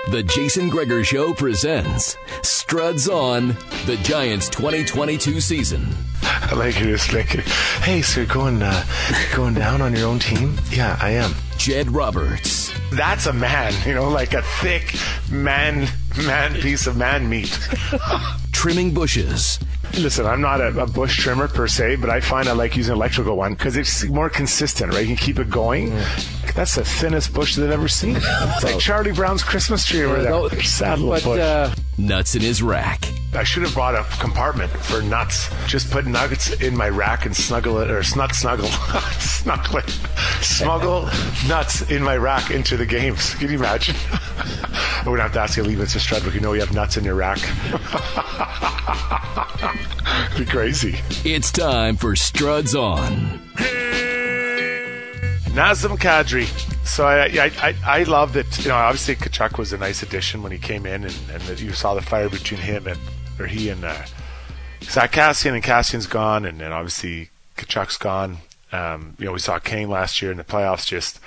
The Jason Gregor Show presents Struds On, the Giants 2022 season. I like you just like, hey, so you're going down on your own team? Yeah, I am. Jed Roberts. That's a man, like a thick man piece of man meat. Trimming bushes. Listen, I'm not a bush trimmer per se, but I find I like using an electrical one because it's more consistent, right? You can keep it going. That's the thinnest bush that I've ever seen. It's like Charlie Brown's Christmas tree over there. Sad little bush. Nuts in his rack. I should have bought a compartment for nuts. Just put nuggets in my rack and snuggle it, or snuggle nuts in my rack into the games. Can you imagine? I wouldn't have to ask you to leave Mr. Strudwick. You know you have nuts in your rack. It'd be crazy. It's time for Struds On. Nazem Kadri. So I love that. Obviously Tkachuk was a nice addition when he came in, and that you saw the fire between he and Zach Kassian, and Kassian's gone, and then obviously Tkachuk's gone. We saw Kane last year in the playoffs just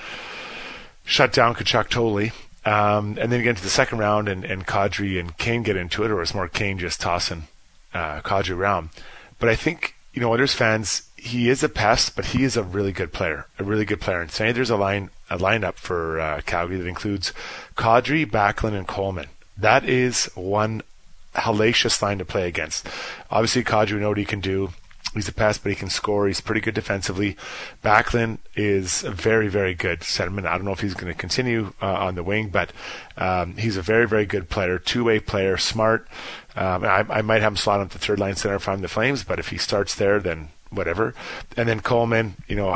shut down Tkachuk totally. And then you get into the second round, and Kadri and Kane get into it, or it's more Kane just tossing Kadri around. But I think, Oilers fans, he is a pest, but he is a really good player. And say there's a lineup for Calgary that includes Kadri, Backlund, and Coleman. That is one hellacious line to play against. Obviously, Kadri, we know what he can do. He's a pest, but he can score. He's pretty good defensively. Backlund is a very, very good centerman. I don't know if he's going to continue on the wing, but he's a very, very good player, two-way player, smart. I might have him slot on the third-line center if I'm the Flames, but if he starts there, then whatever. And then Coleman,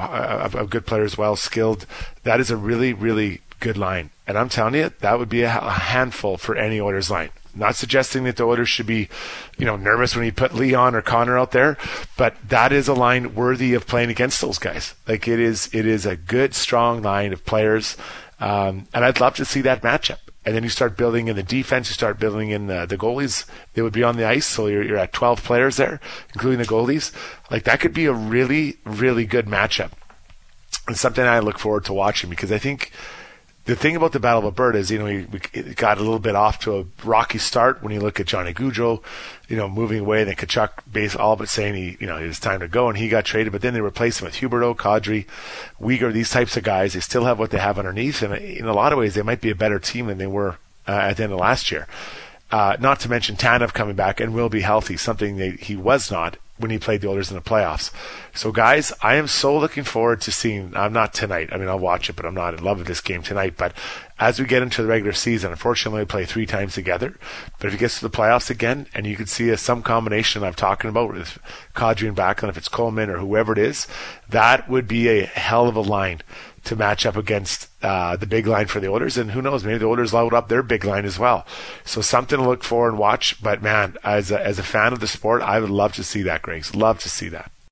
a good player as well, skilled. That is a really, really good line. And I'm telling you, that would be a handful for any Oilers line. Not suggesting that the Oilers should be, nervous when you put Leon or Connor out there, but that is a line worthy of playing against those guys. Like it is a good, strong line of players, and I'd love to see that matchup. And then you start building in the defense, you start building in the goalies. They would be on the ice, so you're at 12 players there, including the goalies. Like that could be a really, really good matchup, and something I look forward to watching, because I think the thing about the Battle of Alberta is, we got a little bit off to a rocky start when you look at Johnny Gaudreau, moving away, then Tkachuk all but saying it was time to go, and he got traded, but then they replaced him with Huberdeau, Kadri, Weegar, these types of guys. They still have what they have underneath, and in a lot of ways, they might be a better team than they were at the end of last year. Not to mention Tanev coming back and will be healthy, something that he was not when he played the Oilers in the playoffs. So, guys, I am so looking forward to seeing. I'm not tonight. I'll watch it, but I'm not in love with this game tonight. But as we get into the regular season, unfortunately, we play 3 times together. But if it gets to the playoffs again, and you can see some combination I'm talking about with Kadri and Backlund, if it's Coleman or whoever it is, that would be a hell of a line to match up against the big line for the Oilers, and who knows, maybe the Oilers load up their big line as well. So something to look for and watch. But man, as a fan of the sport, I would love to see that, Griggs. Love to see that.